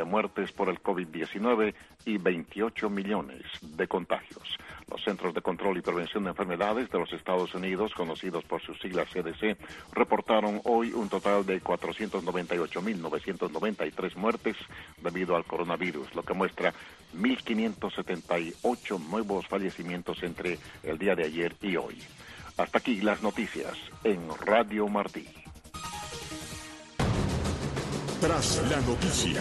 muertes por el COVID-19 y 28 millones de contagios. Los Centros de Control y Prevención de Enfermedades de los Estados Unidos, conocidos por sus siglas CDC, reportaron hoy un total de 498.993 muertes debido al coronavirus, lo que muestra 1.578 nuevos fallecimientos entre el día de ayer y hoy. Hasta aquí las noticias en Radio Martí. Tras la noticia,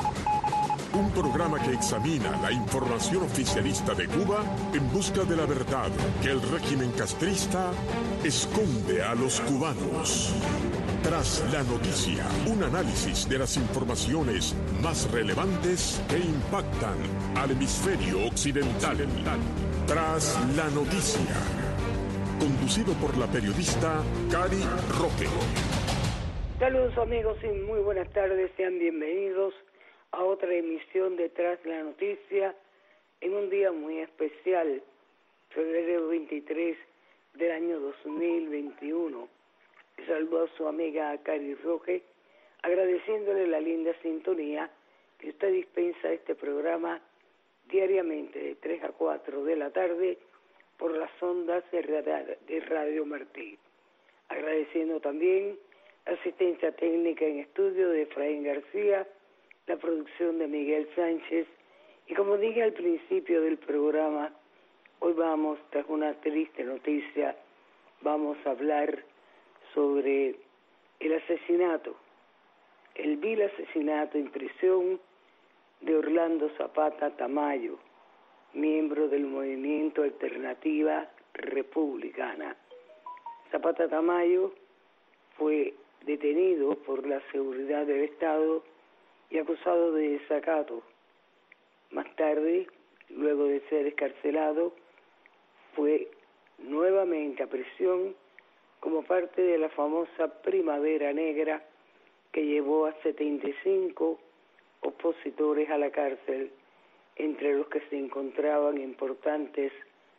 un programa que examina la información oficialista de Cuba en busca de la verdad que el régimen castrista esconde a los cubanos. Tras la noticia, un análisis de las informaciones más relevantes que impactan al hemisferio occidental. Tras la noticia, conducido por la periodista Cari Roque. Saludos amigos y muy buenas tardes, sean bienvenidos a otra emisión de Tras la Noticia en un día muy especial, febrero 23 del año 2021. Saludo a su amiga Cari Roque, agradeciéndole la linda sintonía que usted dispensa a este programa diariamente de 3 a 4 de la tarde por las ondas de Radio Martí. Agradeciendo también la asistencia técnica en estudio de Efraín García, la producción de Miguel Sánchez, y como dije al principio del programa, hoy vamos, tras una triste noticia, vamos a hablar sobre el asesinato, el vil asesinato en prisión de Orlando Zapata Tamayo, miembro del movimiento Alternativa Republicana. Zapata Tamayo fue detenido por la seguridad del Estado y acusado de desacato. Más tarde, luego de ser excarcelado, fue nuevamente a prisión como parte de la famosa Primavera Negra que llevó a 75 opositores a la cárcel, entre los que se encontraban importantes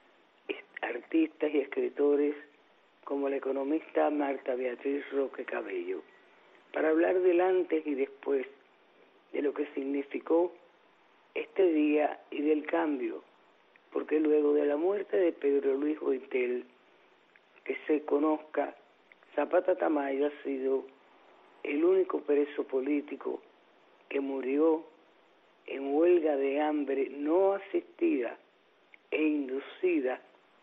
artistas y escritores como la economista Marta Beatriz Roque Cabello, para hablar del antes y después, de lo que significó este día y del cambio, porque luego de la muerte de Pedro Luis Boitel, que se conozca, Zapata Tamayo ha sido el único preso político que murió en huelga de hambre no asistida e inducida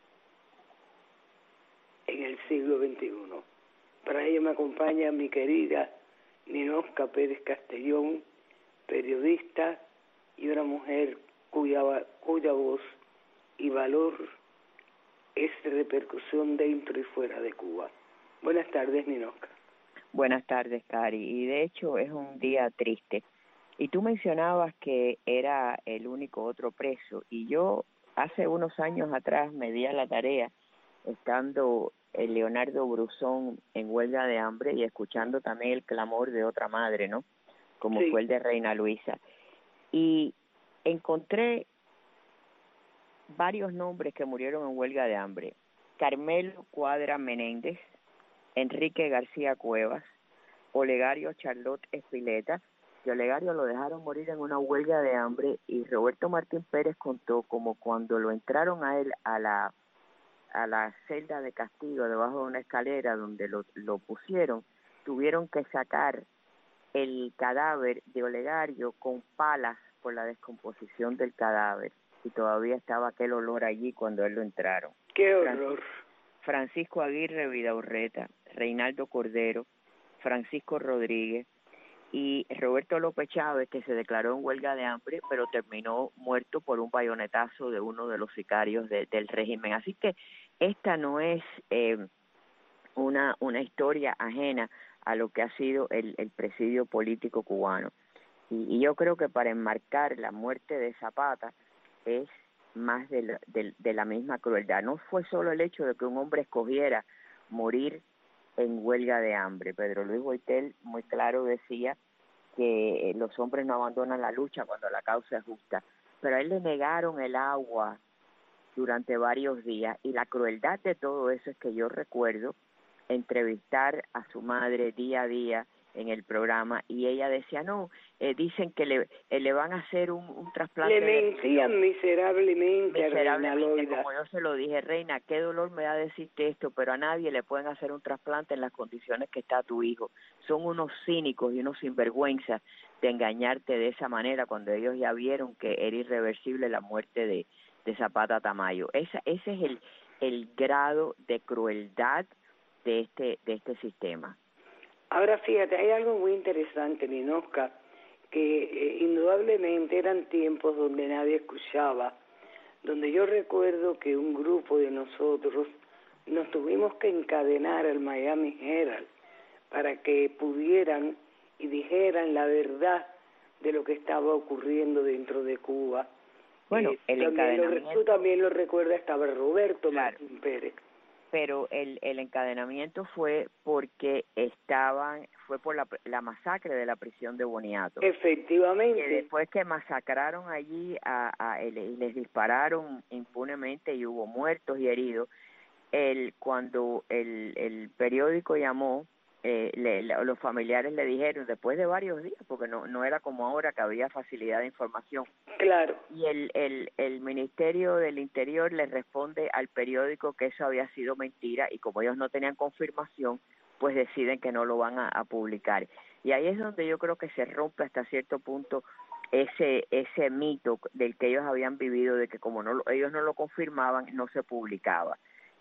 en el siglo XXI. Para ello me acompaña mi querida Ninosca Pérez Castellón, periodista y una mujer cuya voz y valor es de repercusión dentro y fuera de Cuba. Buenas tardes, Ninosca. Buenas tardes, Cari. Y de hecho es un día triste. Y tú mencionabas que era el único otro preso. Y yo hace unos años atrás me di a la tarea, estando el Leonardo Bruzón en huelga de hambre y escuchando también el clamor de otra madre, ¿no? Como sí, fue el de Reina Luisa. Y encontré varios nombres que murieron en huelga de hambre. Carmelo Cuadra Menéndez, Enrique García Cuevas, Olegario Charlotte Espileta, que Olegario lo dejaron morir en una huelga de hambre, y Roberto Martín Pérez contó como cuando lo entraron a él a la celda de castigo debajo de una escalera donde lo pusieron, tuvieron que sacar el cadáver de Olegario con palas por la descomposición del cadáver, y todavía estaba aquel olor allí cuando él lo entraron. ¡Qué horror! Francisco Aguirre Vidaurreta, Reinaldo Cordero, Francisco Rodríguez y Roberto López Chávez, que se declaró en huelga de hambre, pero terminó muerto por un bayonetazo de uno de los sicarios del régimen. Así que esta no es una historia ajena a lo que ha sido el presidio político cubano. Y yo creo que para enmarcar la muerte de Zapata es más de la misma crueldad. No fue solo el hecho de que un hombre escogiera morir en huelga de hambre. Pedro Luis Boitel muy claro decía que los hombres no abandonan la lucha cuando la causa es justa, pero a él le negaron el agua durante varios días, y la crueldad de todo eso es que yo recuerdo entrevistar a su madre día a día en el programa, y ella decía, no, dicen que le van a hacer un trasplante. Le mentían miserablemente a Reina Loida. Como yo se lo dije, Reina, qué dolor me da decirte esto, pero a nadie le pueden hacer un trasplante en las condiciones que está tu hijo. Son unos cínicos y unos sinvergüenzas de engañarte de esa manera cuando ellos ya vieron que era irreversible la muerte de Zapata Tamayo. Ese es el grado de crueldad de este sistema. Ahora fíjate, hay algo muy interesante, Ninoska, que indudablemente eran tiempos donde nadie escuchaba, donde yo recuerdo que un grupo de nosotros nos tuvimos que encadenar al Miami Herald para que pudieran y dijeran la verdad de lo que estaba ocurriendo dentro de Cuba. Bueno, el encadenamiento... Tú también lo recuerdas, estaba Roberto Martín Pérez. Pero el encadenamiento fue porque fue por la masacre de la prisión de Boniato. Efectivamente. Que después que masacraron allí y les dispararon impunemente y hubo muertos y heridos, cuando el periódico llamó, los familiares le dijeron, después de varios días, porque no era como ahora que había facilidad de información. Claro. Y el Ministerio del Interior le responde al periódico que eso había sido mentira, y como ellos no tenían confirmación, pues deciden que no lo van a publicar. Y ahí es donde yo creo que se rompe hasta cierto punto ese mito del que ellos habían vivido, de que como ellos no lo confirmaban, no se publicaba.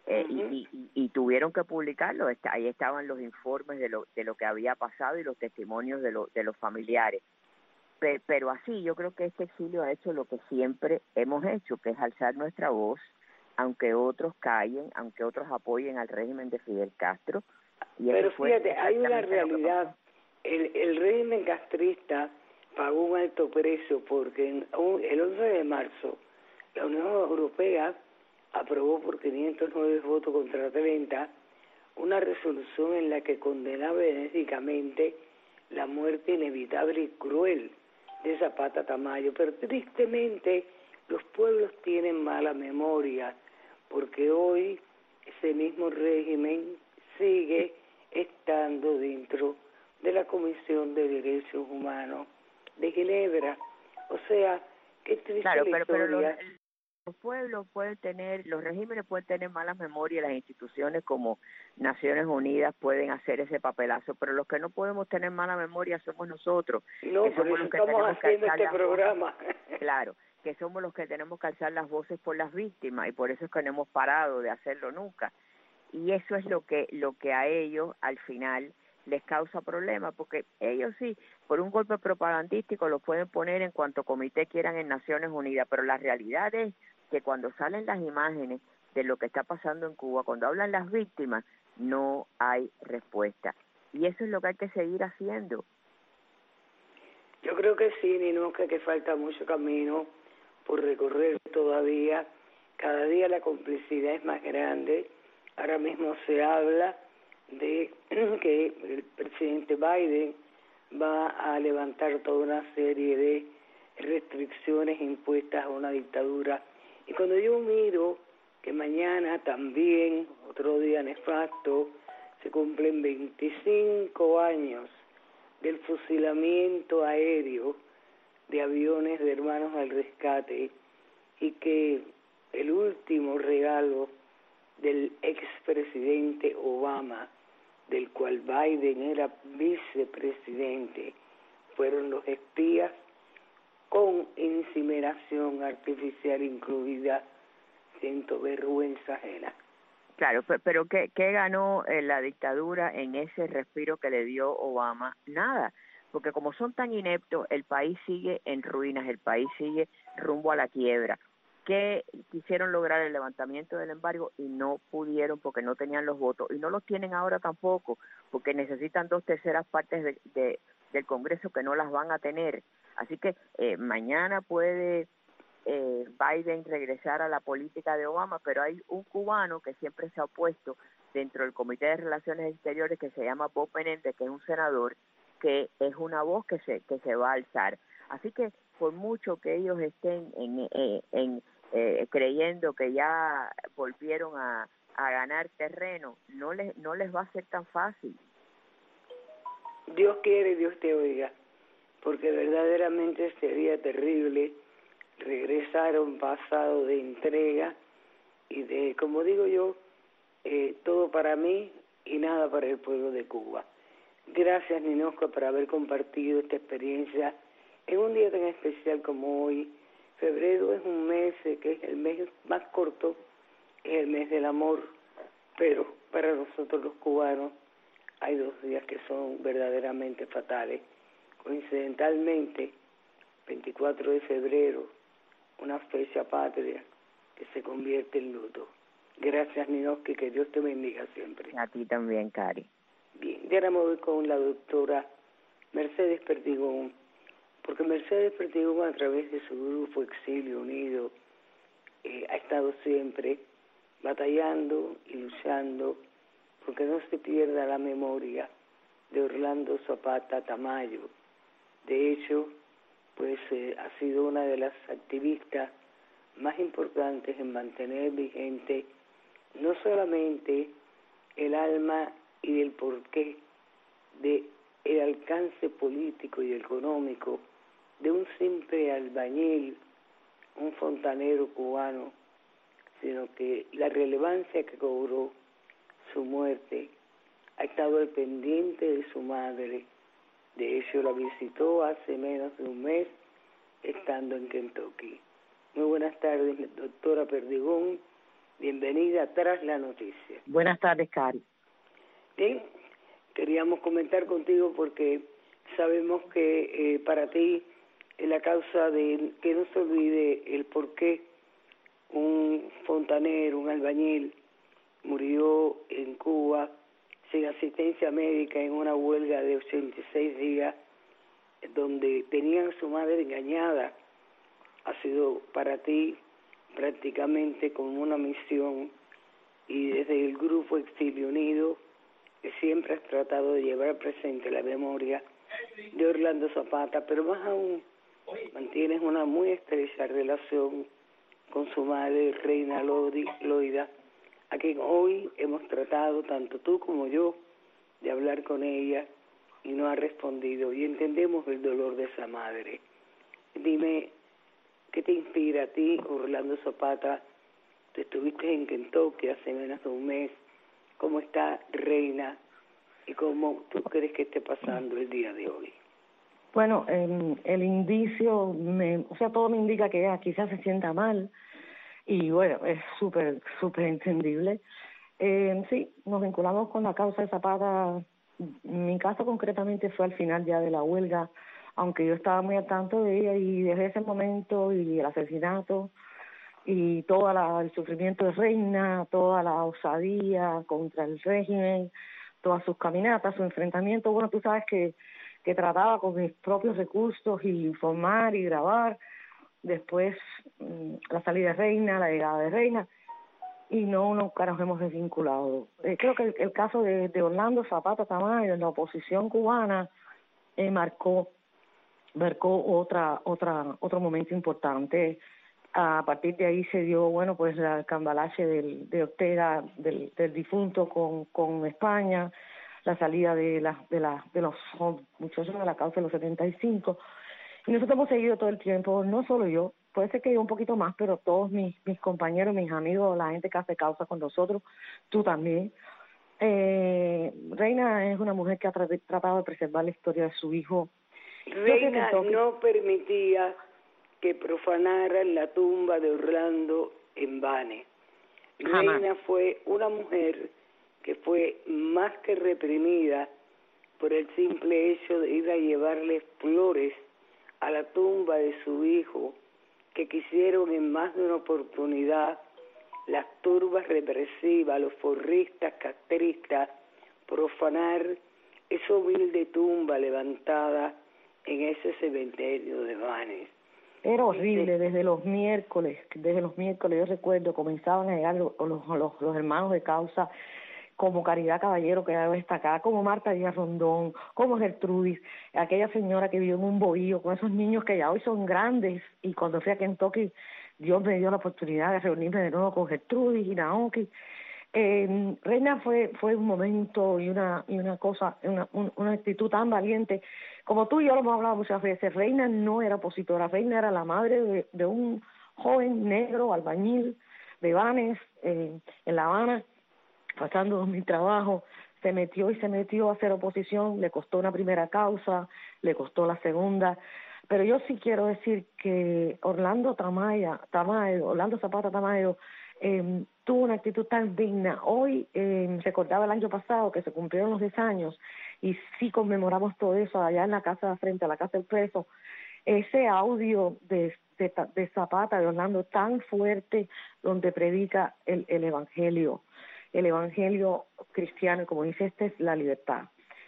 Y tuvieron que publicarlo. Ahí estaban los informes de lo que había pasado y los testimonios de los familiares. Pero así yo creo que este exilio ha hecho lo que siempre hemos hecho, que es alzar nuestra voz, aunque otros callen, aunque otros apoyen al régimen de Fidel Castro. Pero fíjate, hay una realidad. El régimen castrista pagó un alto precio porque el 11 de marzo la Unión Europea aprobó por 509 votos contra 30 una resolución en la que condenaba enérgicamente la muerte inevitable y cruel de Zapata Tamayo. Pero tristemente los pueblos tienen mala memoria, porque hoy ese mismo régimen sigue estando dentro de la Comisión de Derechos Humanos de Ginebra. O sea, qué triste claro, la historia. Pero los pueblos los regímenes pueden tener malas memorias, las instituciones como Naciones Unidas pueden hacer ese papelazo, pero los que no podemos tener mala memoria somos nosotros. No, por eso estamos haciendo este programa. Claro, que somos los que tenemos que alzar las voces por las víctimas, y por eso es que no hemos parado de hacerlo nunca. Y eso es lo que a ellos al final les causa problemas, porque ellos sí, por un golpe propagandístico lo pueden poner en cuanto comité quieran en Naciones Unidas, pero la realidad es que cuando salen las imágenes de lo que está pasando en Cuba, cuando hablan las víctimas, no hay respuesta. Y eso es lo que hay que seguir haciendo. Yo creo que sí, Ninoska, que falta mucho camino por recorrer todavía. Cada día la complicidad es más grande. Ahora mismo se habla de que el presidente Biden va a levantar toda una serie de restricciones impuestas a una dictadura. Y cuando yo miro que mañana también, otro día nefasto, se cumplen 25 años del fusilamiento aéreo de aviones de Hermanos al Rescate, y que el último regalo del expresidente Obama, del cual Biden era vicepresidente, fueron los espías con incineración artificial incluida. Siento vergüenza ajena. Claro, pero ¿qué ganó la dictadura en ese respiro que le dio Obama? Nada, porque como son tan ineptos, el país sigue en ruinas, el país sigue rumbo a la quiebra. Que quisieron lograr el levantamiento del embargo y no pudieron porque no tenían los votos, y no los tienen ahora tampoco, porque necesitan 2/3 partes del Congreso, que no las van a tener. Así que mañana puede Biden regresar a la política de Obama, pero hay un cubano que siempre se ha opuesto dentro del Comité de Relaciones Exteriores, que se llama Bob Menéndez, que es un senador, que es una voz que se va a alzar. Así que por mucho que ellos estén creyendo que ya volvieron a ganar terreno, no les va a ser tan fácil. Dios quiere, Dios te oiga, porque verdaderamente sería terrible regresar a un pasado de entrega y de, como digo yo, todo para mí y nada para el pueblo de Cuba. Gracias, Ninosca, por haber compartido esta experiencia en un día tan especial como hoy. Febrero es un mes que es el mes más corto, es el mes del amor, pero para nosotros los cubanos hay 2 días que son verdaderamente fatales. Coincidentalmente, 24 de febrero, una fecha patria que se convierte en luto. Gracias, Ninoski, que Dios te bendiga siempre. A ti también, Cari. Bien, ya ahora me voy con la doctora Mercedes Perdigón, porque Mercedes Perdigón, a través de su grupo Exilio Unido, ha estado siempre batallando y luchando porque no se pierda la memoria de Orlando Zapata Tamayo. De hecho, pues ha sido una de las activistas más importantes en mantener vigente no solamente el alma y el porqué de el alcance político y económico de un simple albañil, un fontanero cubano, sino que la relevancia que cobró su muerte. Ha estado al pendiente de su madre. De hecho, la visitó hace menos de un mes, estando en Kentucky. Muy buenas tardes, doctora Perdigón. Bienvenida Tras la Noticia. Buenas tardes, Cari. Bien, queríamos comentar contigo porque sabemos que para ti la causa de que no se olvide el por qué un fontanero, un albañil, murió en Cuba sin asistencia médica en una huelga de 86 días, donde tenían a su madre engañada, ha sido para ti prácticamente como una misión, y desde el Grupo Exilio Unido que siempre has tratado de llevar presente la memoria de Orlando Zapata, pero más aún mantienes una muy estrecha relación con su madre, Reina Loida, a quien hoy hemos tratado, tanto tú como yo, de hablar con ella y no ha respondido, y entendemos el dolor de esa madre. Dime, ¿qué te inspira a ti, Orlando Zapata? Te estuviste en Kentucky hace menos de un mes. ¿Cómo está Reina y cómo tú crees que esté pasando el día de hoy? Bueno, el indicio, todo me indica que ella quizás se sienta mal, y bueno, es súper entendible. Sí, nos vinculamos con la causa de Zapata. Mi caso concretamente fue al final ya de la huelga, aunque yo estaba muy al tanto de ella, y desde ese momento y el asesinato y todo el sufrimiento de Reina, toda la osadía contra el régimen, todas sus caminatas, su enfrentamiento, bueno, tú sabes que trataba con mis propios recursos y informar y grabar. Después la salida de Reina, la llegada de Reina, y nunca nos hemos desvinculado. Creo que el caso de Orlando Zapata Tamayo en la oposición cubana marcó otro momento importante. A partir de ahí se dio, bueno, pues el cambalache de Ortega, del difunto con España, la salida de los muchachos de la causa de los 75, y nosotros hemos seguido todo el tiempo, no solo yo, puede ser que yo un poquito más, pero todos mis compañeros, mis amigos, la gente que hace causa con nosotros, tú también. Reina es una mujer que ha tratado de preservar la historia de su hijo. Reina no permitía que profanaran la tumba de Orlando en Bane. Jamás. Reina fue una mujer que fue más que reprimida por el simple hecho de ir a llevarle flores a la tumba de su hijo, que quisieron en más de una oportunidad las turbas represivas, los forristas, castristas, profanar esa humilde tumba levantada en ese cementerio de Banes. Era horrible. Desde los miércoles yo recuerdo, comenzaban a llegar los hermanos de causa, como Caridad Caballero, que debe destacar, como Marta Díaz Rondón, como Gertrudis, aquella señora que vivió en un bohío con esos niños que ya hoy son grandes, y cuando fui a Kentucky, Dios me dio la oportunidad de reunirme de nuevo con Gertrudis y Naoki. Reina fue un momento y una cosa, una actitud tan valiente. Como tú y yo lo hemos hablado muchas veces, Reina no era opositora, Reina era la madre de un joven negro albañil de Banes, en La Habana, pasando 2000 trabajos, se metió a hacer oposición, le costó una primera causa, le costó la segunda, pero yo sí quiero decir que Orlando Zapata Tamayo, tuvo una actitud tan digna. Hoy recordaba el año pasado que se cumplieron los 10 años y sí conmemoramos todo eso allá en la casa frente a la casa del preso. Ese audio de Zapata, de Orlando, tan fuerte, donde predica el evangelio cristiano, y como dice, esta es la libertad.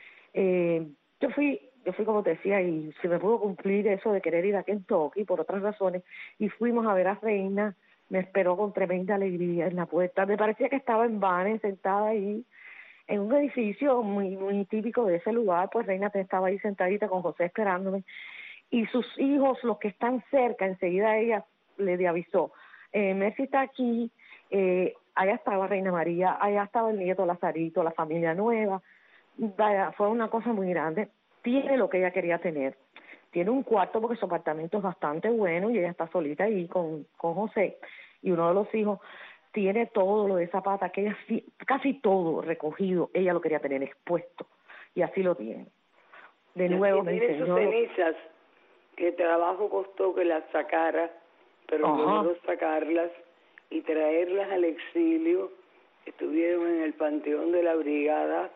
Yo fui como te decía, y se me pudo cumplir eso de querer ir a Kentucky por otras razones, y fuimos a ver a Reina. Me esperó con tremenda alegría en la puerta. Me parecía que estaba en Banes, sentada ahí, en un edificio muy típico de ese lugar. Pues Reina estaba ahí sentadita con José esperándome. Y sus hijos, los que están cerca, enseguida ella le avisó, Mercy está aquí, allá estaba Reina María, allá estaba el nieto Lazarito, la familia nueva. Vaya, fue una cosa muy grande. Tiene lo que ella quería tener. Tiene un cuarto porque su apartamento es bastante bueno y ella está solita ahí con José y uno de los hijos. Tiene todo lo de Zapata, que ella casi todo recogido, ella lo quería tener expuesto y así lo tiene. De nuevo me enseñó. Sus cenizas, que trabajo costó que las sacara, pero logró sacarlas y traerlas al exilio. Estuvieron en el panteón de la brigada.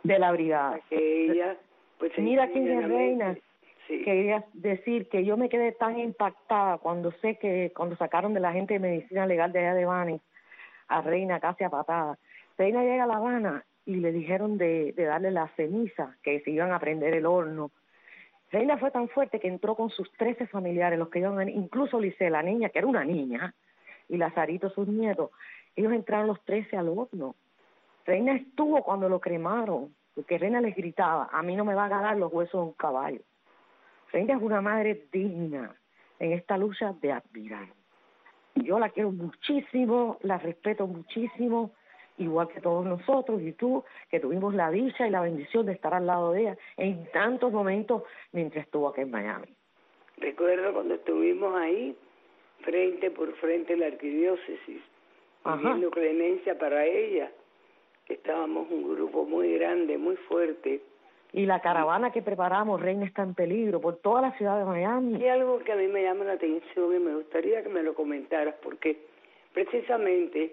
Que ella, pues, mira quién es Reina. Sí. Quería decir que yo me quedé tan impactada cuando sacaron de la gente de medicina legal de allá de Banes a Reina casi a patada. Reina llega a La Habana y le dijeron de darle la ceniza, que se iban a prender el horno. Reina fue tan fuerte que entró con sus 13 familiares, los que iban, incluso Lice, la niña, que era una niña, y Lazarito, sus nietos. Ellos entraron los 13 al horno. Reina estuvo cuando lo cremaron, porque Reina les gritaba, a mí no me va a ganar los huesos de un caballo. Reina es una madre digna en esta lucha de admirar. Yo la quiero muchísimo, la respeto muchísimo, igual que todos nosotros y tú, que tuvimos la dicha y la bendición de estar al lado de ella en tantos momentos mientras estuvo aquí en Miami. Recuerdo cuando estuvimos ahí, frente por frente a la arquidiócesis, pidiendo clemencia para ella, que estábamos un grupo muy grande, muy fuerte. Y la caravana que preparamos, Reina está en peligro, por toda la ciudad de Miami. Hay algo que a mí me llama la atención y me gustaría que me lo comentaras, porque precisamente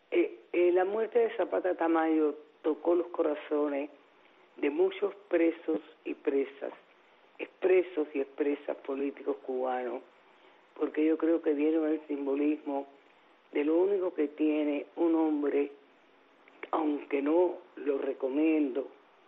la muerte de Zapata Tamayo tocó los corazones de muchos presos y presas, expresos y expresas políticos cubanos, porque yo creo que dieron el simbolismo de lo único que tiene un hombre, aunque no lo recomiendo,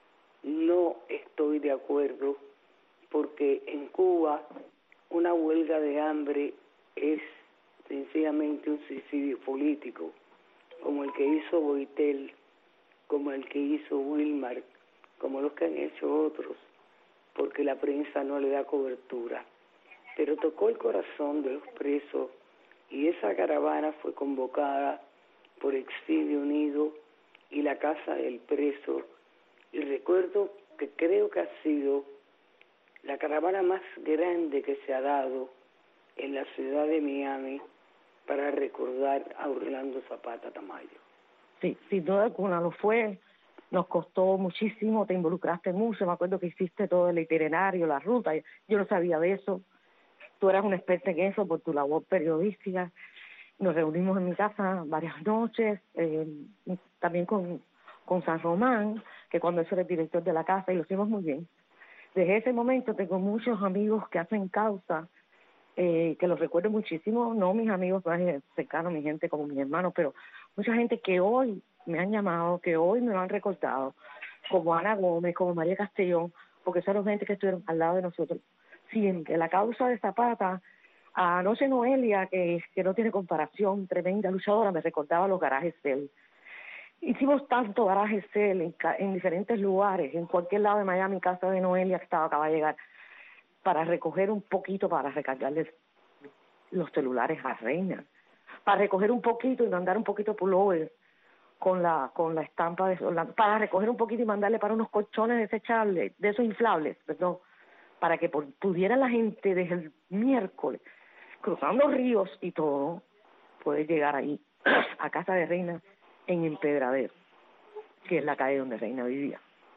no estoy de acuerdo, porque en Cuba una huelga de hambre es sencillamente un suicidio político, como el que hizo Boitel, como el que hizo Wilmar, como los que han hecho otros, porque la prensa no le da cobertura. Pero tocó el corazón de los presos y esa caravana fue convocada por Exilio Unido y la Casa del Preso. Y recuerdo que creo que ha sido la caravana más grande que se ha dado en la ciudad de Miami para recordar a Orlando Zapata Tamayo. Sí, sin duda alguna lo fue. Nos costó muchísimo, te involucraste mucho. Me acuerdo que hiciste todo el itinerario, la ruta. Yo no sabía de eso. Tú eras una experta en eso por tu labor periodística. Nos reunimos en mi casa varias noches, también con San Román, que cuando eso era el director de la casa, y lo hicimos muy bien. Desde ese momento tengo muchos amigos que hacen causa, que los recuerdo muchísimo, no mis amigos más cercanos, mi gente como mis hermanos, pero mucha gente que hoy me han llamado, que hoy me lo han recordado, como Ana Gómez, como María Castellón, porque son gente que estuvieron al lado de nosotros siempre. La causa de Zapata, anoche Noelia, que no tiene comparación, tremenda luchadora, me recordaba los garajes de él. Hicimos tanto garaje cel en diferentes lugares, en cualquier lado de Miami, casa de Noelia que acaba de llegar, para recoger un poquito, para recargarles los celulares a Reina, para recoger un poquito y mandar un poquito pullover, con la estampa de Orlando, para recoger un poquito y mandarle para unos colchones desechables, de esos inflables, perdón, para que pudiera la gente desde el miércoles, cruzando ríos y todo, poder llegar ahí, a Casa de Reina, en Empedradero, que es la calle donde Reina vivía.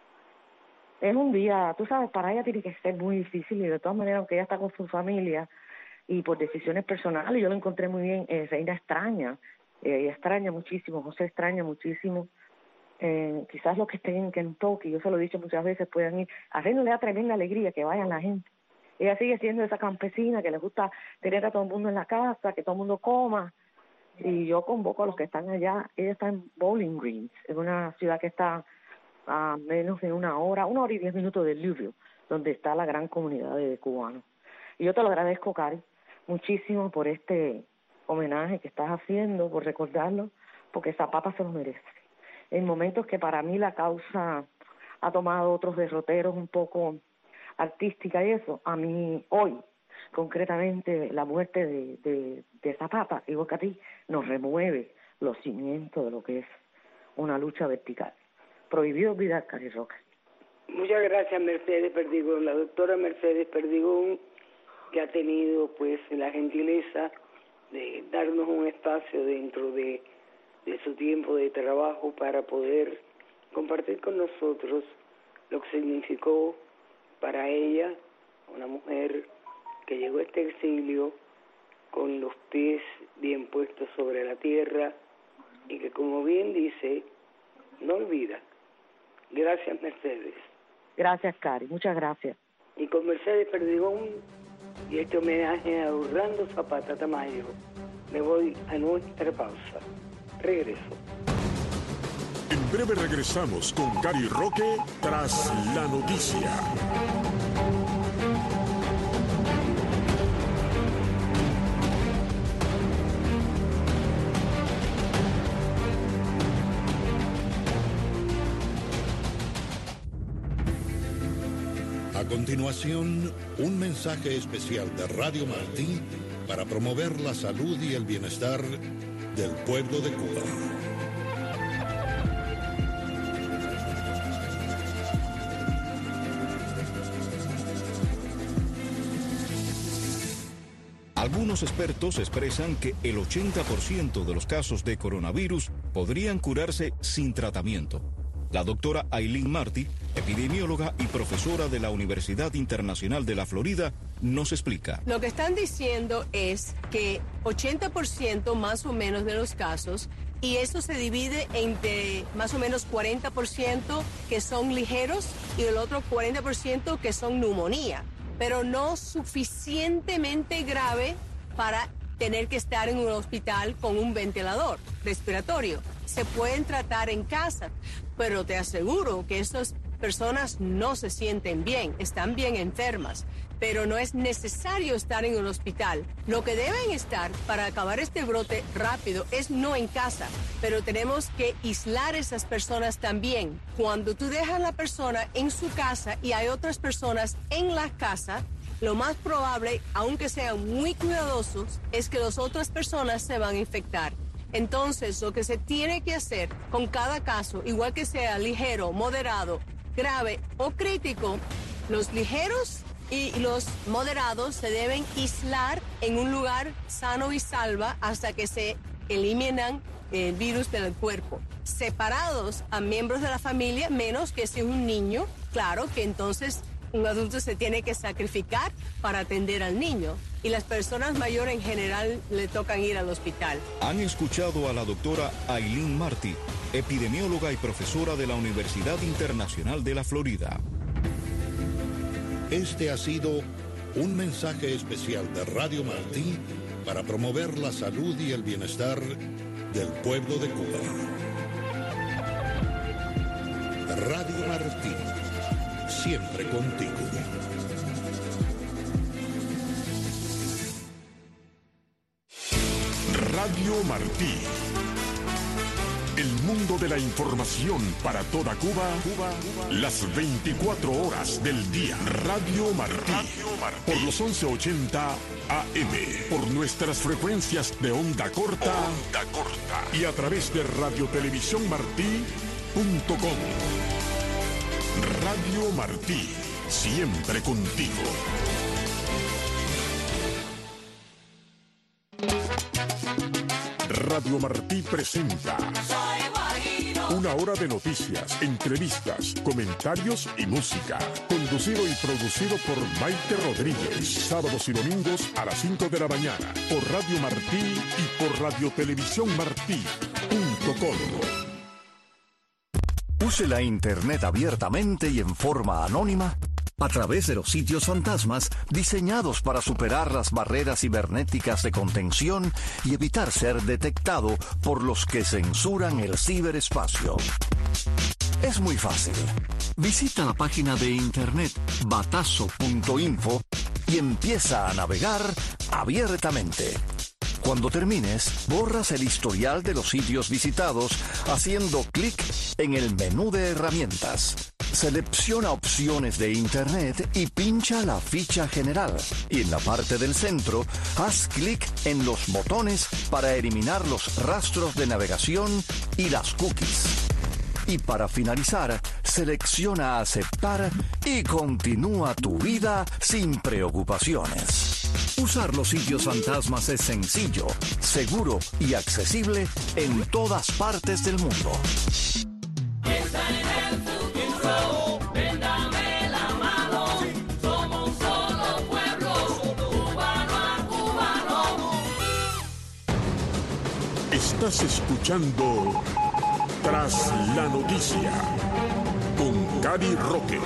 Es un día, tú sabes, para ella tiene que ser muy difícil, y de todas maneras, aunque ella está con su familia, y por decisiones personales, yo lo encontré muy bien, Reina extraña, ella extraña muchísimo, José extraña muchísimo, quizás los que estén en Kentucky, yo se lo he dicho muchas veces, puedan ir. A Reina le da tremenda alegría que vayan la gente. Ella sigue siendo esa campesina que le gusta tener a todo el mundo en la casa, que todo el mundo coma, y yo convoco a los que están allá. Ella está en Bowling Green, en una ciudad que está a menos de 1 hora y 10 minutos de Louisville, donde está la gran comunidad de cubanos. Y yo te lo agradezco, Cari, muchísimo por este homenaje que estás haciendo, por recordarlo, porque Zapata se lo merece. En momentos que para mí la causa ha tomado otros derroteros un poco artística y eso, a mí hoy, concretamente, la muerte de Zapata, igual que a ti, nos remueve los cimientos de lo que es una lucha vertical. Prohibido olvidar, Cari Roca. Muchas gracias, Mercedes Perdigón, la doctora Mercedes Perdigón, que ha tenido pues la gentileza de darnos un espacio dentro de su tiempo de trabajo para poder compartir con nosotros lo que significó para ella, una mujer que llegó a este exilio con los pies bien puestos sobre la tierra y que, como bien dice, no olvida. Gracias, Mercedes. Gracias, Cari, muchas gracias. Y con Mercedes Perdigón y este homenaje a Orlando Zapata Tamayo, me voy a nuestra pausa. Regreso. En breve regresamos con Cari Roque tras la noticia. A continuación, un mensaje especial de Radio Martí para promover la salud y el bienestar del pueblo de Cuba. Algunos expertos expresan que el 80% de los casos de coronavirus podrían curarse sin tratamiento. La doctora Aileen Martí, epidemióloga y profesora de la Universidad Internacional de la Florida, nos explica. Lo que están diciendo es que 80% más o menos de los casos, y eso se divide entre más o menos 40% que son ligeros y el otro 40% que son neumonía, pero no suficientemente grave para tener que estar en un hospital con un ventilador respiratorio. Se pueden tratar en casa, pero te aseguro que esas personas no se sienten bien, están bien enfermas, pero no es necesario estar en un hospital. Lo que deben estar para acabar este brote rápido es no en casa, pero tenemos que aislar a esas personas también. Cuando tú dejas a la persona en su casa y hay otras personas en la casa, lo más probable, aunque sean muy cuidadosos, es que las otras personas se van a infectar. Entonces, lo que se tiene que hacer con cada caso, igual que sea ligero, moderado, grave o crítico, los ligeros y los moderados se deben aislar en un lugar sano y salva hasta que se eliminan el virus del cuerpo. Separados a miembros de la familia, menos que si es un niño, claro que entonces un adulto se tiene que sacrificar para atender al niño. Y las personas mayores en general le tocan ir al hospital. Han escuchado a la doctora Aileen Martí, epidemióloga y profesora de la Universidad Internacional de la Florida. Este ha sido un mensaje especial de Radio Martí para promover la salud y el bienestar del pueblo de Cuba. Radio Martí, siempre contigo. Radio Martí. El mundo de la información para toda Cuba, las 24 horas del día. Radio Martí. Por los 1180 AM. Por nuestras frecuencias de onda corta. Y a través de radiotelevisiónmartí.com. Radio Martí. Siempre contigo. Radio Martí presenta una hora de noticias, entrevistas, comentarios y música. Conducido y producido por Maite Rodríguez. Sábados y domingos a las 5 de la mañana. Por Radio Martí y por radiotelevisiónmartí.com. Use la Internet abiertamente y en forma anónima a través de los sitios fantasmas diseñados para superar las barreras cibernéticas de contención y evitar ser detectado por los que censuran el ciberespacio. Es muy fácil. Visita la página de internet batazo.info y empieza a navegar abiertamente. Cuando termines, borras el historial de los sitios visitados haciendo clic en el menú de herramientas. Selecciona opciones de Internet y pincha la ficha general. Y en la parte del centro, haz clic en los botones para eliminar los rastros de navegación y las cookies. Y para finalizar, selecciona aceptar y continúa tu vida sin preocupaciones. Usar los sitios fantasmas es sencillo, seguro y accesible en todas partes del mundo. Está en el futuro, véndame la mano. Somos un solo pueblo, cubano a cubano. Estás escuchando Tras la Noticia con Cari Roque.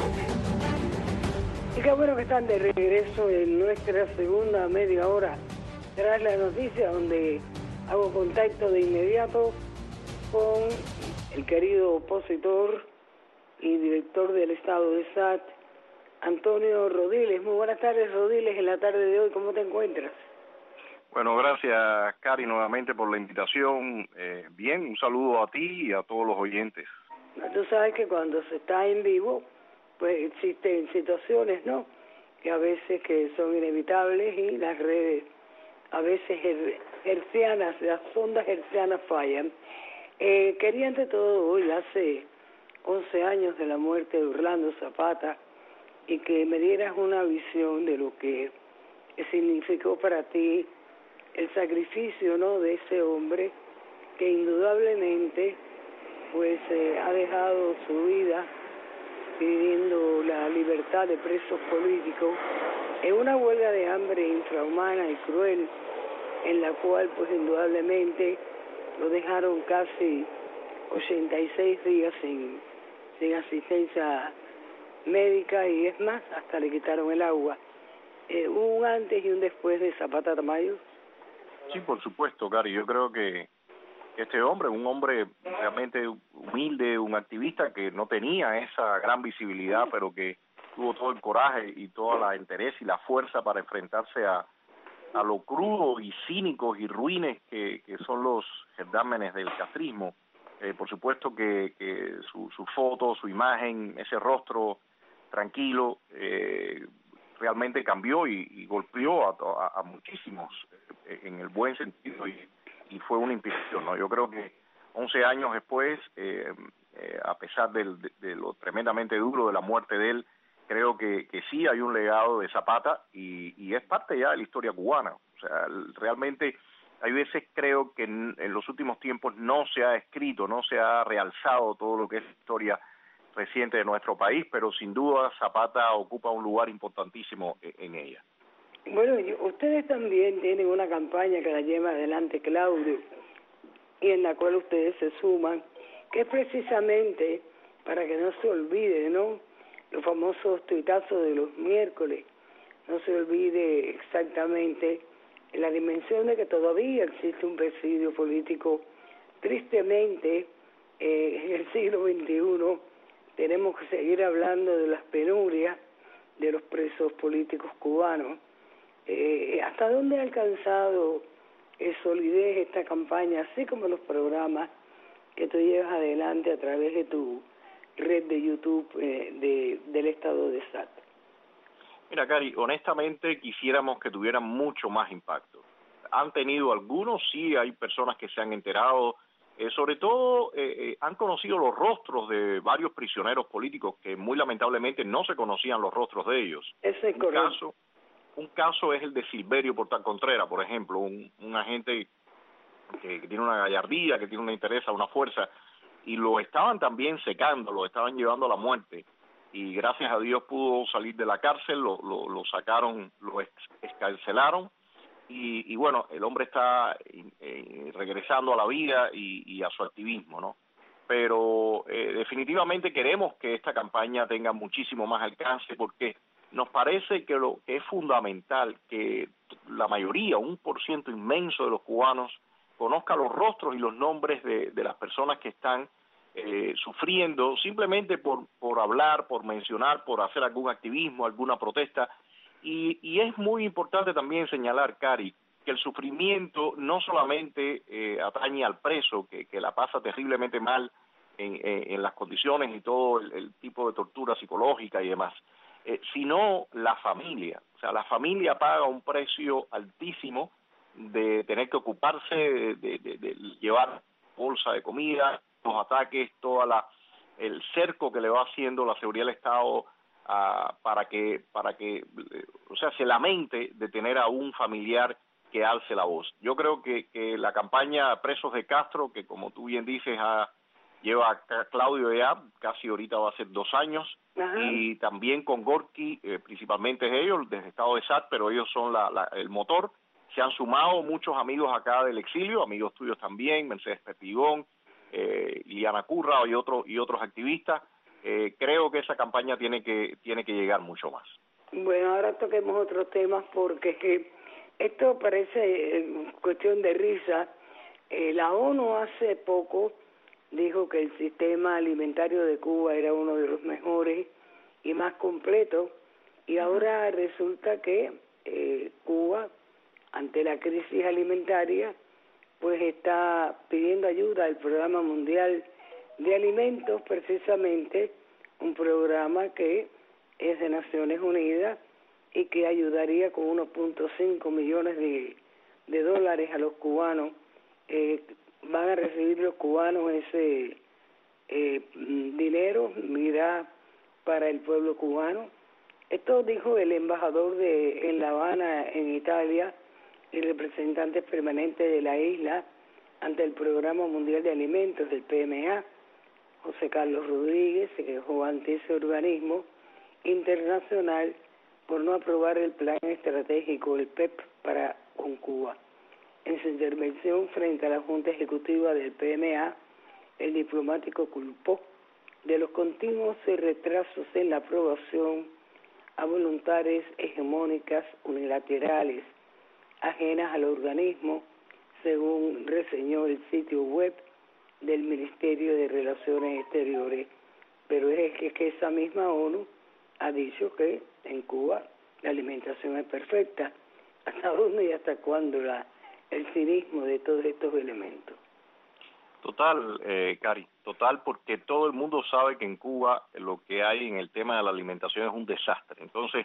Y qué bueno que están de regreso en nuestra segunda media hora tras la noticia, donde hago contacto de inmediato con el querido opositor y director del Estado de SAT, Antonio Rodiles. Muy buenas tardes, Rodiles, en la tarde de hoy, ¿cómo te encuentras? Bueno, gracias, Cari, nuevamente por la invitación. Bien, un saludo a ti y a todos los oyentes. Tú sabes que cuando se está en vivo, pues existen situaciones, ¿no?, que a veces que son inevitables y las redes, a veces hercianas, las ondas hercianas fallan. Quería ante todo hoy, hace 11 años de la muerte de Orlando Zapata, y que me dieras una visión de lo que significó para ti el sacrificio, ¿no?, de ese hombre que indudablemente pues ha dejado su vida pidiendo la libertad de presos políticos en una huelga de hambre infrahumana y cruel, en la cual pues indudablemente lo dejaron casi 86 días sin asistencia médica, y es más, hasta le quitaron el agua. ¿Hubo un antes y un después de Zapata Tamayo? Sí, por supuesto, Cari. Yo creo que este hombre, un hombre realmente humilde, un activista que no tenía esa gran visibilidad, pero que tuvo todo el coraje y toda la interés y la fuerza para enfrentarse a lo crudo y cínicos y ruines que son los certámenes del castrismo. Por supuesto que su foto, su imagen, ese rostro tranquilo, realmente cambió y golpeó a muchísimos en el buen sentido, y fue una inspiración, ¿no? Yo creo que 11 años después, a pesar de lo tremendamente duro de la muerte de él, creo que sí hay un legado de Zapata y es parte ya de la historia cubana. O sea, realmente hay veces creo que en los últimos tiempos no se ha escrito, no se ha realzado todo lo que es la historia reciente de nuestro país, pero sin duda Zapata ocupa un lugar importantísimo en ella. Bueno, ustedes también tienen una campaña que la lleva adelante Claudio, y en la cual ustedes se suman, que es precisamente para que no se olvide, ¿no?, los famosos tuitazos de los miércoles, no se olvide exactamente la dimensión de que todavía existe un presidio político. Tristemente, en el siglo XXI tenemos que seguir hablando de las penurias de los presos políticos cubanos. ¿Hasta dónde ha alcanzado solidez esta campaña, así como los programas que tú llevas adelante a través de tu red de YouTube del estado de SAT? Mira, Cari, honestamente quisiéramos que tuvieran mucho más impacto. Han tenido algunos, sí, hay personas que se han enterado, sobre todo han conocido los rostros de varios prisioneros políticos que muy lamentablemente no se conocían los rostros de ellos. Eso es correcto. Un caso es el de Silverio Portal Contreras, por ejemplo, un agente que tiene una gallardía, que tiene una entereza, una fuerza, y lo estaban también secando, lo estaban llevando a la muerte, y gracias a Dios pudo salir de la cárcel, lo sacaron, lo excarcelaron, y bueno, el hombre está regresando a la vida y a su activismo, ¿no? Pero definitivamente queremos que esta campaña tenga muchísimo más alcance, porque nos parece que lo que es fundamental que la mayoría, 1% inmenso de los cubanos, conozca los rostros y los nombres de las personas que están sufriendo simplemente por hablar, por mencionar, por hacer algún activismo, alguna protesta. Y es muy importante también señalar, Cari, que el sufrimiento no solamente atañe al preso, que la pasa terriblemente mal en las condiciones y todo el tipo de tortura psicológica y demás, sino la familia. O sea, la familia paga un precio altísimo de tener que ocuparse de llevar bolsa de comida, los ataques, el cerco que le va haciendo la seguridad del Estado para que o sea, se lamente de tener a un familiar que alce la voz. Yo creo que la campaña Presos de Castro, que como tú bien dices lleva a Claudio ya, casi ahorita va a ser 2 años, ajá, y también con Gorky, principalmente ellos, desde Estado de SAT, pero ellos son el motor. Se han sumado muchos amigos acá del exilio, amigos tuyos también, Mercedes Perdigón, Liliana Curra y otros activistas. Creo que esa campaña tiene que llegar mucho más. Bueno, ahora toquemos otros temas porque esto parece cuestión de risa. La ONU hace poco dijo que el sistema alimentario de Cuba era uno de los mejores y más completos, y ahora resulta que Cuba, ante la crisis alimentaria, pues está pidiendo ayuda al Programa Mundial de Alimentos, precisamente un programa que es de Naciones Unidas y que ayudaría con 1.5 millones de dólares a los cubanos. Van a recibir los cubanos ese dinero, irá para el pueblo cubano. Esto dijo el embajador en La Habana, en Italia, y representante permanente de la isla ante el Programa Mundial de Alimentos del PMA. José Carlos Rodríguez se quejó ante ese organismo internacional por no aprobar el plan estratégico, el PEP, con Cuba. En su intervención frente a la Junta Ejecutiva del PMA, el diplomático culpó de los continuos retrasos en la aprobación a voluntades hegemónicas unilaterales ajenas al organismo, según reseñó el sitio web del Ministerio de Relaciones Exteriores. Pero es que esa misma ONU ha dicho que en Cuba la alimentación es perfecta. ¿Hasta dónde y hasta cuándo el cinismo de todos estos elementos? Total, Cari, total, porque todo el mundo sabe que en Cuba lo que hay en el tema de la alimentación es un desastre. Entonces,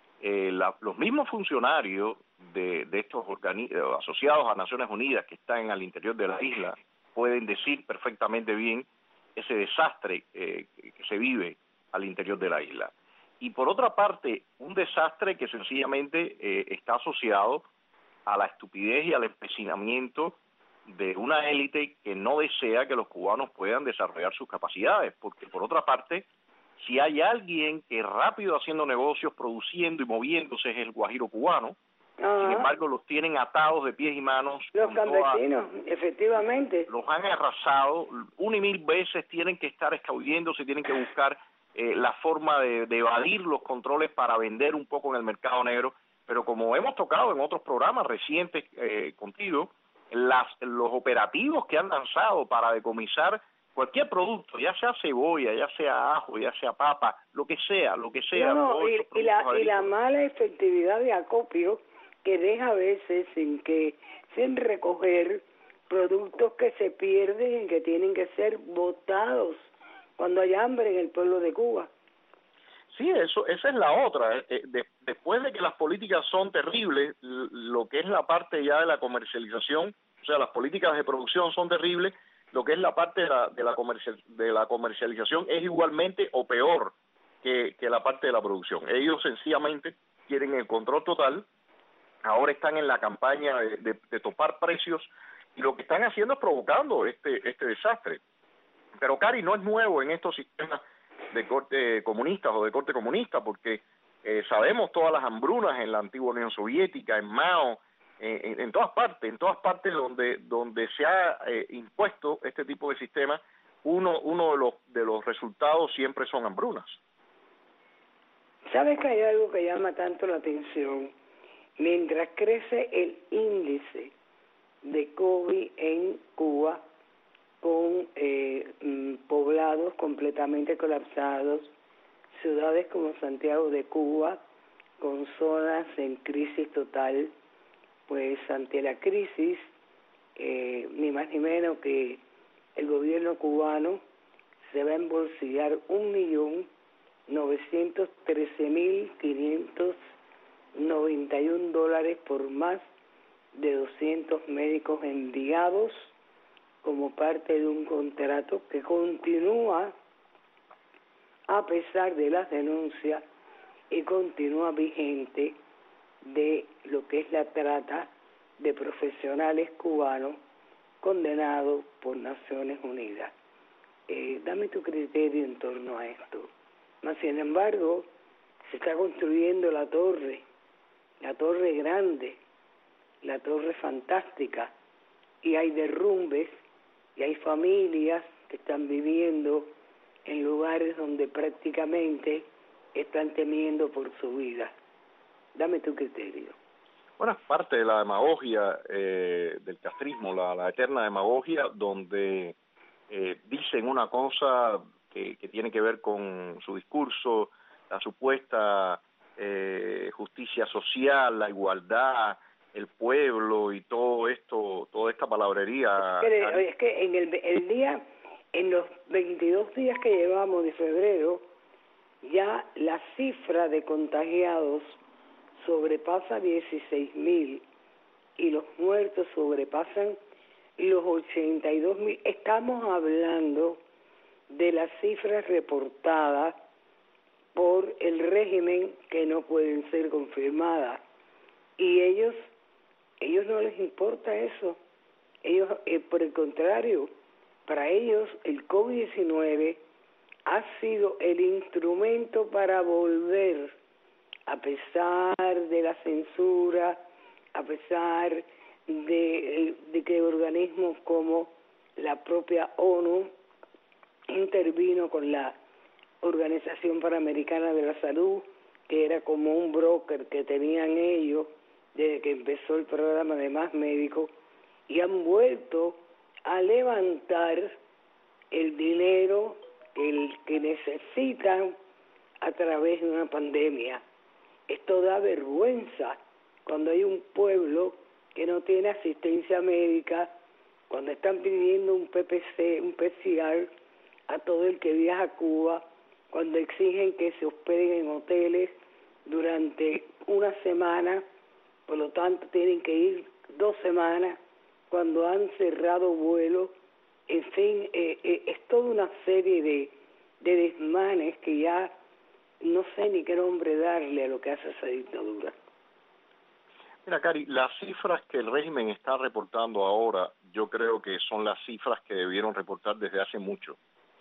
los mismos funcionarios de estos asociados a Naciones Unidas que están al interior de la isla pueden decir perfectamente bien ese desastre que se vive al interior de la isla. Y por otra parte, un desastre que sencillamente está asociado a la estupidez y al empecinamiento de una élite que no desea que los cubanos puedan desarrollar sus capacidades, porque por otra parte, si hay alguien que rápido haciendo negocios, produciendo y moviéndose es el guajiro cubano. Ajá. Sin embargo, los tienen atados de pies y manos. Los campesinos, efectivamente. Los han arrasado, 1 y 1000 veces tienen que estar escabulléndose, tienen que buscar la forma de evadir los controles para vender un poco en el mercado negro. Pero como hemos tocado en otros programas recientes contigo, los operativos que han lanzado para decomisar cualquier producto, ya sea cebolla, ya sea ajo, ya sea papa, lo que sea. Y la mala efectividad de acopio que deja a veces sin recoger productos que se pierden y que tienen que ser botados cuando hay hambre en el pueblo de Cuba. Sí, esa es la otra. Después de que las políticas son terribles, lo que es la parte ya de la comercialización, o sea, las políticas de producción son terribles, lo que es la parte de la comercialización es igualmente o peor que la parte de la producción. Ellos sencillamente quieren el control total, ahora están en la campaña de topar precios, y lo que están haciendo es provocando este desastre. Pero, Cari, no es nuevo en estos sistemas de corte comunistas o de corte comunista, porque sabemos todas las hambrunas en la antigua Unión Soviética, en Mao, en todas partes donde se ha impuesto este tipo de sistema, uno de los resultados siempre son hambrunas. ¿Sabes que hay algo que llama tanto la atención? Mientras crece el índice de COVID en Cuba, con poblados completamente colapsados, ciudades como Santiago de Cuba, con zonas en crisis total, pues ante la crisis, ni más ni menos que el gobierno cubano se va a embolsillar $1.913.591 por más de 200 médicos enviados como parte de un contrato que continúa a pesar de las denuncias y continúa vigente de lo que es la trata de profesionales cubanos condenados por Naciones Unidas. Dame tu criterio en torno a esto. Mas, sin embargo, se está construyendo la torre grande, la torre fantástica, y hay derrumbes, y hay familias que están viviendo en lugares donde prácticamente están temiendo por su vida. Dame tu criterio. Bueno, es parte de la demagogia del castrismo, la eterna demagogia, donde dicen una cosa que tiene que ver con su discurso, la supuesta justicia social, la igualdad, el pueblo y todo esto, toda esta palabrería. Es que en los 22 días que llevamos de febrero, ya la cifra de contagiados sobrepasa 16.000 y los muertos sobrepasan los 82.000. Estamos hablando de las cifras reportadas por el régimen que no pueden ser confirmadas, y ellos no les importa eso. Ellos, por el contrario, para ellos el COVID-19 ha sido el instrumento para volver, a pesar de la censura, a pesar de que organismos como la propia ONU intervino con la Organización Panamericana de la Salud, que era como un broker que tenían ellos desde que empezó el programa de Más Médicos, y han vuelto a levantar el dinero que necesitan a través de una pandemia. Esto da vergüenza cuando hay un pueblo que no tiene asistencia médica, cuando están pidiendo un PPC, un PCR a todo el que viaja a Cuba, cuando exigen que se hospeden en hoteles durante una semana, por lo tanto tienen que ir 2 semanas, cuando han cerrado vuelos. En fin, es toda una serie de desmanes que ya no sé ni qué nombre darle a lo que hace esa dictadura. Mira, Cari, las cifras que el régimen está reportando ahora, yo creo que son las cifras que debieron reportar desde hace mucho.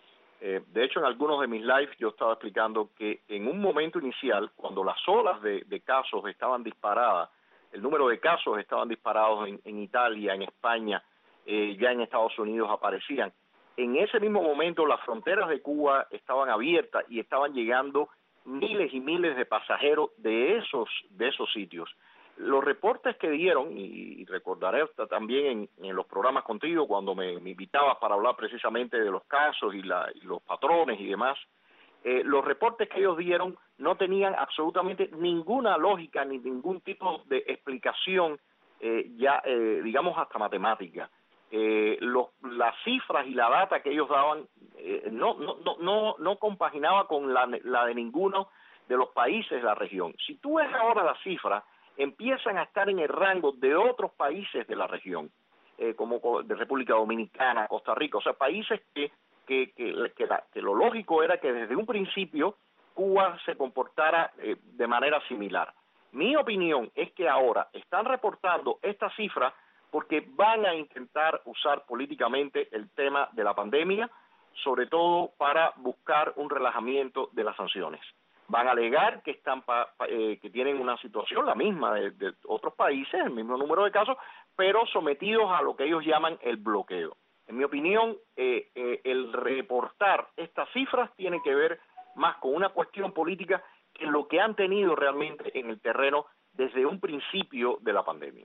De hecho, en algunos de mis lives yo estaba explicando que en un momento inicial, cuando las olas de casos estaban disparadas, el número de casos estaban disparados en Italia, en España, ya en Estados Unidos aparecían. En ese mismo momento las fronteras de Cuba estaban abiertas y estaban llegando miles y miles de pasajeros de esos sitios. Los reportes que dieron, y recordaré también en los programas contigo cuando me invitabas para hablar precisamente de los casos y los patrones y demás, los reportes que ellos dieron no tenían absolutamente ninguna lógica ni ningún tipo de explicación, digamos hasta matemática. las cifras y la data que ellos daban no compaginaba con la de ninguno de los países de la región. Si tú ves ahora las cifras, empiezan a estar en el rango de otros países de la región, como de República Dominicana, Costa Rica, o sea, países que lo lógico era que desde un principio Cuba se comportara de manera similar. Mi opinión es que ahora están reportando estas cifras porque van a intentar usar políticamente el tema de la pandemia, sobre todo para buscar un relajamiento de las sanciones. Van a alegar que que tienen una situación la misma de otros países, el mismo número de casos, pero sometidos a lo que ellos llaman el bloqueo. En mi opinión, el reportar estas cifras tiene que ver más con una cuestión política que lo que han tenido realmente en el terreno desde un principio de la pandemia.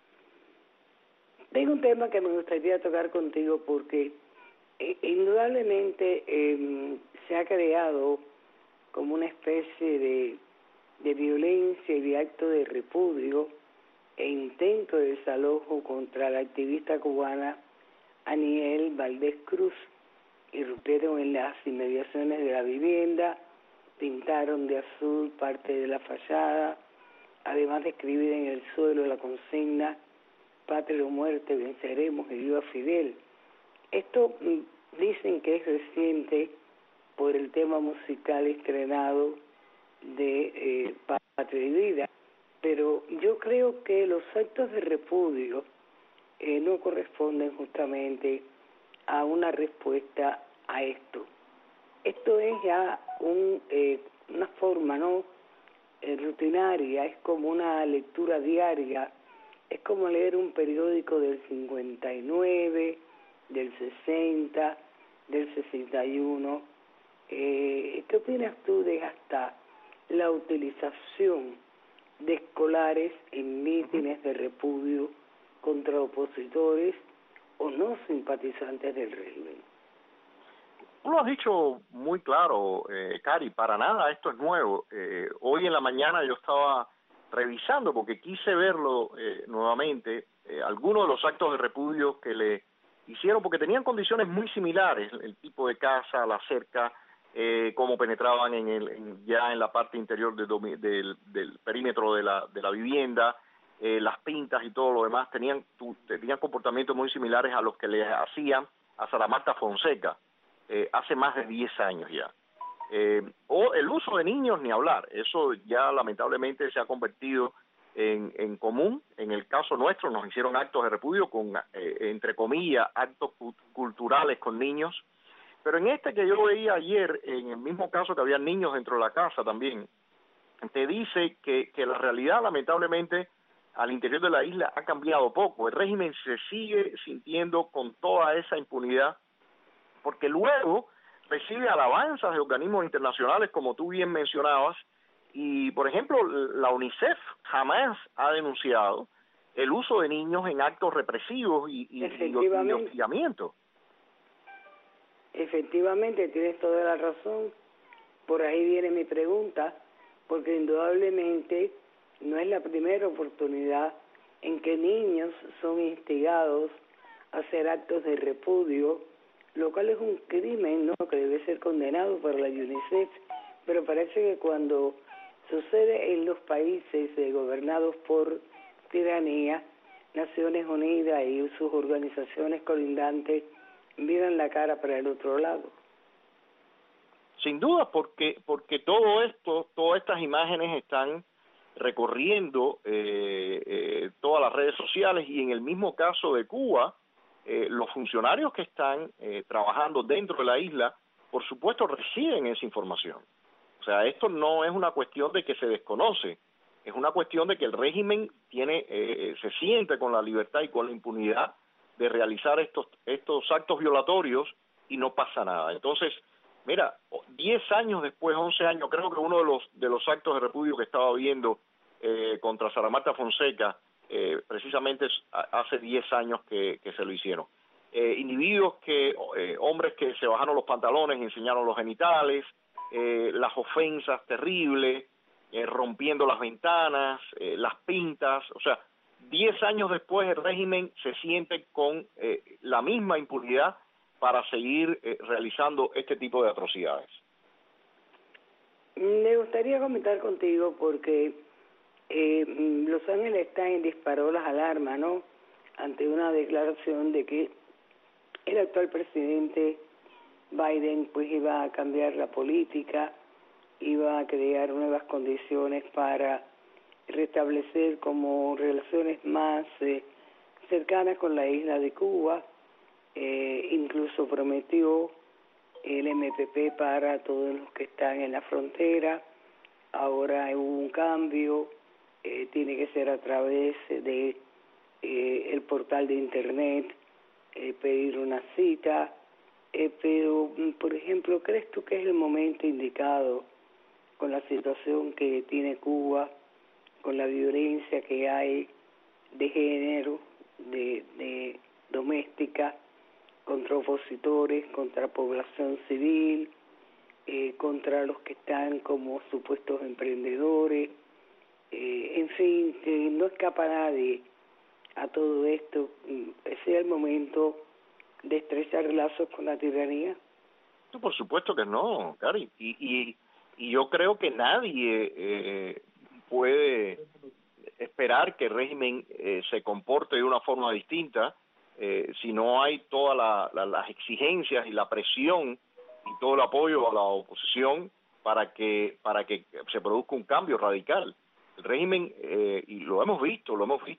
Tengo un tema que me gustaría tocar contigo porque indudablemente se ha creado como una especie de violencia y de acto de repudio e intento de desalojo contra la activista cubana Aniel Valdés Cruz. Irrumpieron en las inmediaciones de la vivienda, pintaron de azul parte de la fachada, además de escribir en el suelo la consigna "Patria o muerte, venceremos y viva Fidel". Esto dicen que es reciente por el tema musical estrenado de Patria y Vida, pero yo creo que los actos de repudio no corresponden justamente a una respuesta a esto. Esto es ya una forma rutinaria, es como una lectura diaria, es como leer un periódico del 59, del 60, del 61. ¿Qué opinas tú de hasta la utilización de escolares en mítines de repudio contra opositores o no simpatizantes del régimen? Tú lo has dicho muy claro, Cari, para nada esto es nuevo. Hoy en la mañana yo estaba revisando, porque quise verlo nuevamente, algunos de los actos de repudio que le hicieron, porque tenían condiciones muy similares, el tipo de casa, la cerca, cómo penetraban ya en la parte interior del perímetro de la vivienda, las pintas y todo lo demás, tenían comportamientos muy similares a los que le hacían a Sara Marta Fonseca hace más de 10 años ya. O el uso de niños, ni hablar, eso ya lamentablemente se ha convertido en común. En el caso nuestro nos hicieron actos de repudio con, entre comillas, actos culturales con niños, pero en este que yo veía ayer, en el mismo caso que había niños dentro de la casa también, te dice que la realidad lamentablemente al interior de la isla ha cambiado poco. El régimen se sigue sintiendo con toda esa impunidad, porque luego recibe alabanzas de organismos internacionales, como tú bien mencionabas, y, por ejemplo, la UNICEF jamás ha denunciado el uso de niños en actos represivos y hostigamiento. Efectivamente, tienes toda la razón. Por ahí viene mi pregunta, porque indudablemente no es la primera oportunidad en que niños son instigados a hacer actos de repudio, lo cual es un crimen, ¿no?, que debe ser condenado por la UNICEF, pero parece que cuando sucede en los países gobernados por tiranía, Naciones Unidas y sus organizaciones colindantes miran la cara para el otro lado. Sin duda, porque todo esto, todas estas imágenes están recorriendo todas las redes sociales, y en el mismo caso de Cuba, los funcionarios que están trabajando dentro de la isla, por supuesto, reciben esa información. O sea, esto no es una cuestión de que se desconoce, es una cuestión de que el régimen se siente con la libertad y con la impunidad de realizar estos actos violatorios y no pasa nada. Entonces, mira, 10 años después, 11 años, creo que uno de los actos de repudio que estaba viendo contra Sara Marta Fonseca, precisamente hace 10 años que se lo hicieron. Individuos hombres que se bajaron los pantalones y enseñaron los genitales, las ofensas terribles, rompiendo las ventanas, las pintas, o sea, 10 años después el régimen se siente con la misma impunidad para seguir realizando este tipo de atrocidades. Me gustaría comentar contigo porque Los Angeles Times disparó las alarmas, ¿no?, ante una declaración de que el actual presidente Biden pues iba a cambiar la política, iba a crear nuevas condiciones para restablecer como relaciones más cercanas con la isla de Cuba, incluso prometió el MPP para todos los que están en la frontera. Ahora hubo un cambio, tiene que ser a través de el portal de internet, pedir una cita, pero por ejemplo, ¿crees tú que es el momento indicado con la situación que tiene Cuba, con la violencia que hay de género, de doméstica, contra opositores, contra población civil, contra los que están como supuestos emprendedores, en fin, que no escapa nadie a todo esto? ¿Sea el momento de estrechar lazos con la tiranía? No, por supuesto que no, Cari, y yo creo que nadie puede esperar que el régimen se comporte de una forma distinta si no hay todas las exigencias y la presión y todo el apoyo a la oposición para que se produzca un cambio radical. El régimen, y lo hemos visto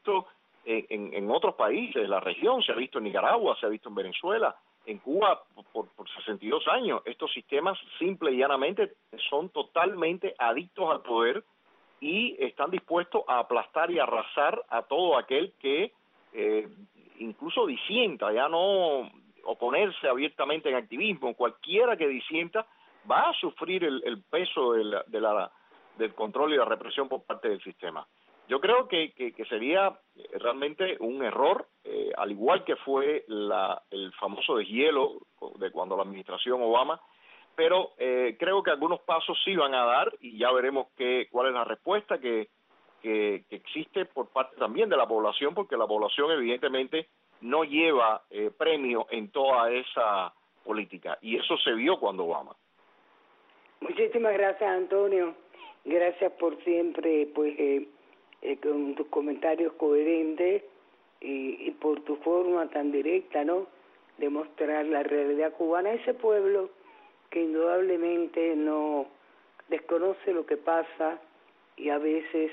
en otros países de la región, se ha visto en Nicaragua, se ha visto en Venezuela, en Cuba por 62 años. Estos sistemas simple y llanamente son totalmente adictos al poder y están dispuestos a aplastar y arrasar a todo aquel que incluso disienta, ya no oponerse abiertamente en activismo. Cualquiera que disienta va a sufrir el peso del control y la represión por parte del sistema. Yo creo que sería realmente un error, al igual que fue el famoso deshielo de cuando la administración Obama, pero creo que algunos pasos sí van a dar y ya veremos cuál es la respuesta que existe por parte también de la población, porque la población evidentemente no lleva premio en toda esa política, y eso se vio cuando Obama. Muchísimas gracias, Antonio. Gracias por siempre, pues, con tus comentarios coherentes y por tu forma tan directa, ¿no?, de mostrar la realidad cubana. Ese pueblo que indudablemente no desconoce lo que pasa y a veces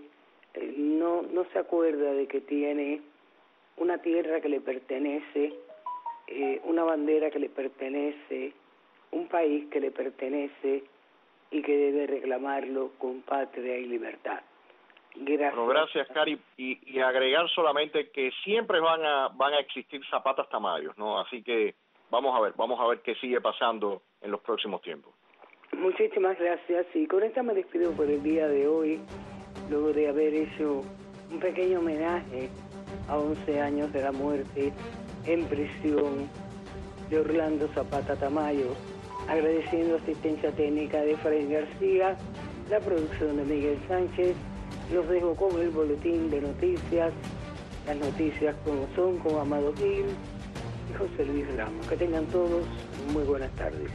no se acuerda de que tiene una tierra que le pertenece, una bandera que le pertenece, un país que le pertenece y que debe reclamarlo con patria y libertad. Gracias. Bueno, gracias, Cari, y agregar solamente que siempre van a existir zapatas tamayos, ¿no? Así que vamos a ver qué sigue pasando en los próximos tiempos. Muchísimas gracias, y con esta me despido por el día de hoy, luego de haber hecho un pequeño homenaje a 11 años de la muerte en prisión de Orlando Zapata Tamayo, agradeciendo asistencia técnica de Fred García, la producción de Miguel Sánchez. Los dejo con el boletín de noticias, las noticias como son, con Amado Gil y José Luis Ramos. Que tengan todos muy buenas tardes.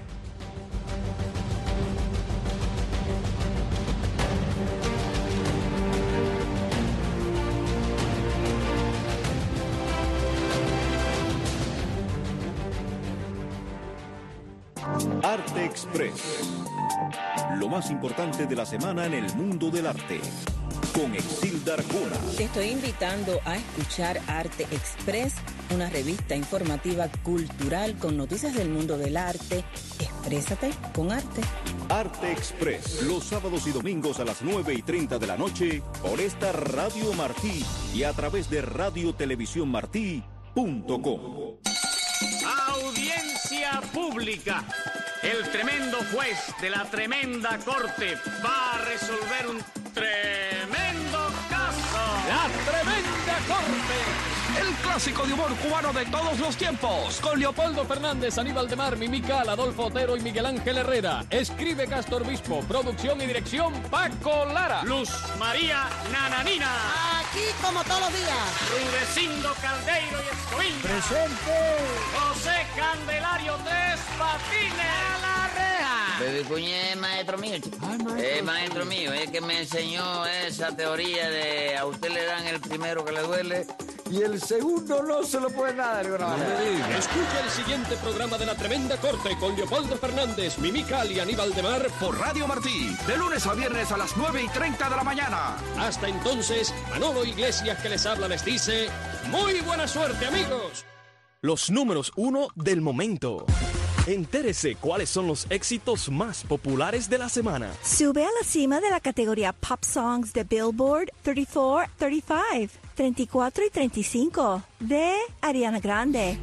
Arte Express. Lo más importante de la semana en el mundo del arte. Con Exilda Arjona. Te estoy invitando a escuchar Arte Express, una revista informativa cultural con noticias del mundo del arte. Exprésate con arte. Arte Express, los sábados y domingos a las 9:30 de la noche por esta Radio Martí y a través de radiotelevisiónmartí.com. Audiencia pública. El tremendo juez de la tremenda corte va a resolver un tremendo caso. La Tremenda Corte. El clásico de humor cubano de todos los tiempos. Con Leopoldo Fernández, Aníbal de Mar, Mimical, Adolfo Otero y Miguel Ángel Herrera. Escribe Castor Bispo. Producción y dirección Paco Lara. Luz María Nananina. aquí como todos los días. Rudecindo Caldeiro y Escoviña. ¡Presente! José Candelario Tres Patines. ¡A la reja! Bebe Cuñé es maestro mío, chico. Es maestro mío, es que me enseñó esa teoría de a usted le dan el primero que le duele y el segundo no se lo puede dar. Escucha el siguiente programa de La Tremenda Corte con Leopoldo Fernández, Mimical y Aníbal de Mar por Radio Martí, de lunes a viernes a las 9:30 de la mañana. Hasta entonces, Manolo Iglesias que les habla les dice, ¡muy buena suerte, amigos! Los números 1 del momento. Entérese cuáles son los éxitos más populares de la semana. Sube a la cima de la categoría Pop Songs de Billboard 34-35, 34 y 35 de Ariana Grande.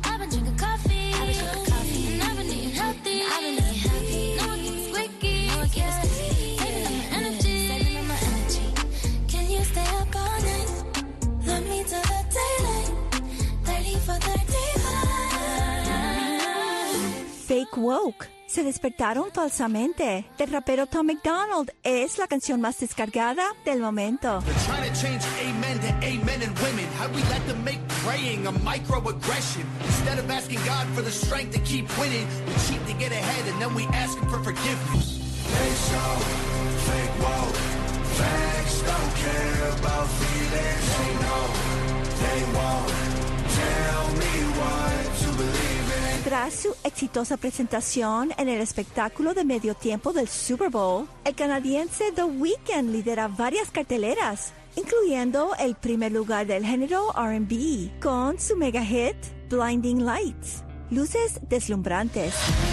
Fake Woke. Se despertaron falsamente. Del rapero Tom McDonald es la canción más descargada del momento. Trying to change amen to amen and women. How we let them make praying a microaggression. Instead of asking God for the strength to keep winning, we cheat to get ahead and then we ask him for forgiveness. They show fake woke. Facts don't care about feelings. They know they won't tell me what to believe in. Tras su exitosa presentación en el espectáculo de medio tiempo del Super Bowl, el canadiense The Weeknd lidera varias carteleras, incluyendo el primer lugar del género R&B, con su mega hit Blinding Lights, luces deslumbrantes.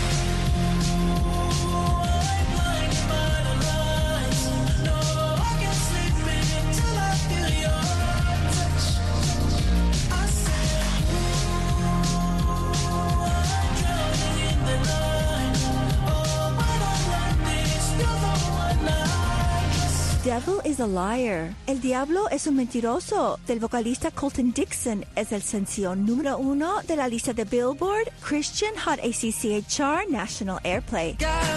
Devil is a Liar. El diablo es un mentiroso, del vocalista Colton Dixon, es el sencillo número 1 de la lista de Billboard Christian Hot ACCA Chart National Airplay.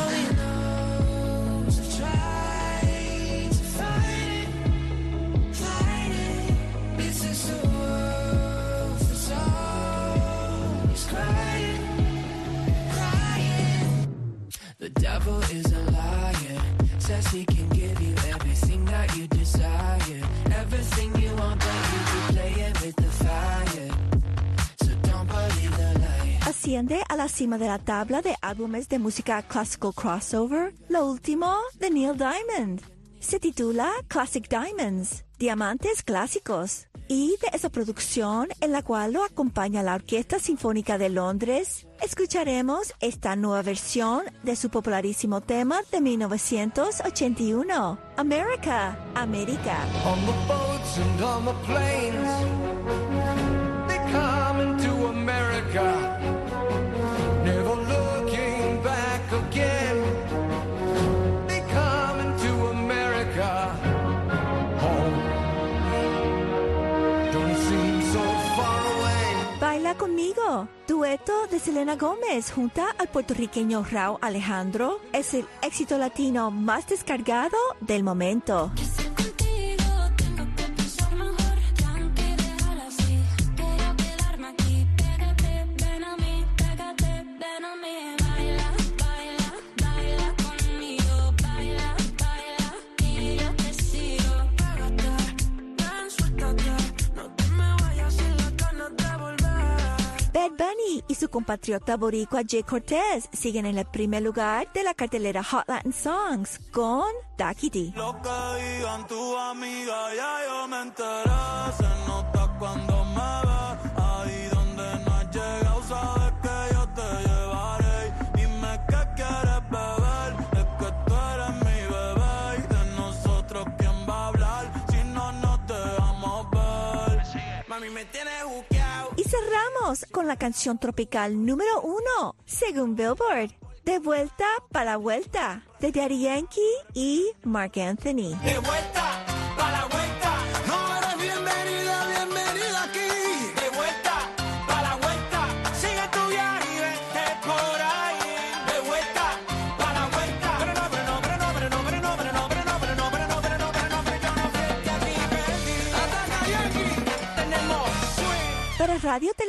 The devil is a liar. Says he can give you everything that you desire. Everything you want, but you keep playing with the fire. So don't believe the lie. Asciende a la cima de la tabla de álbumes de música classical crossover, lo último de Neil Diamond. Se titula Classic Diamonds, Diamantes Clásicos. Y de esa producción, en la cual lo acompaña la Orquesta Sinfónica de Londres, escucharemos esta nueva versión de su popularísimo tema de 1981, America, América. On the boats and on the planes, they come into America, never looking back again. They come into America, home. Baila conmigo, dueto de Selena Gómez junto al puertorriqueño Rauw Alejandro, es el éxito latino más descargado del momento. Bad Bunny y su compatriota boricua Jay Cortez siguen en el primer lugar de la cartelera Hot Latin Songs con Daki D. Lo que digan tu amiga, ya yo me enteré. Se nota cuando me ve, ahí donde no has llegado, sabes que yo te llevaré. Dime qué quieres beber, es que tú eres mi bebé. Y de nosotros, ¿quién va a hablar si no nos dejamos ver? Mami, me tienes buqueado. Y cerramos con la canción tropical número 1, según Billboard, De Vuelta para la Vuelta, de Daddy Yankee y Marc Anthony. De vuelta para la vuelta, no eres bienvenida, bienvenida aquí. De vuelta para la vuelta, sigue tu viaje y vete por ahí. De vuelta para la vuelta, pero no, yo no fui el que a ti perdí. Hasta que yo Para Radio